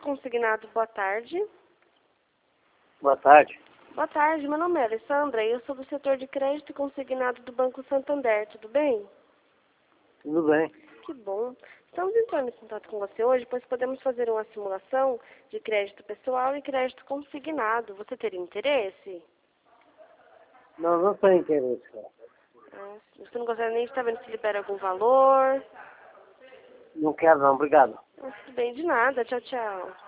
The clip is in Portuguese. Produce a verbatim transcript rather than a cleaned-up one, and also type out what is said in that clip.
consignado, boa tarde. Boa tarde. Boa tarde, meu nome é Alessandra e eu sou do setor de crédito consignado do Banco Santander, tudo bem? Tudo bem. Que bom. Estamos entrando em contato com você hoje, pois podemos fazer uma simulação de crédito pessoal e crédito consignado. Você teria interesse? Não, não tenho interesse. Ah, você não gostaria nem de estar vendo se libera algum valor? Não quero não, obrigado. Ah, tudo bem, de nada. Tchau, tchau.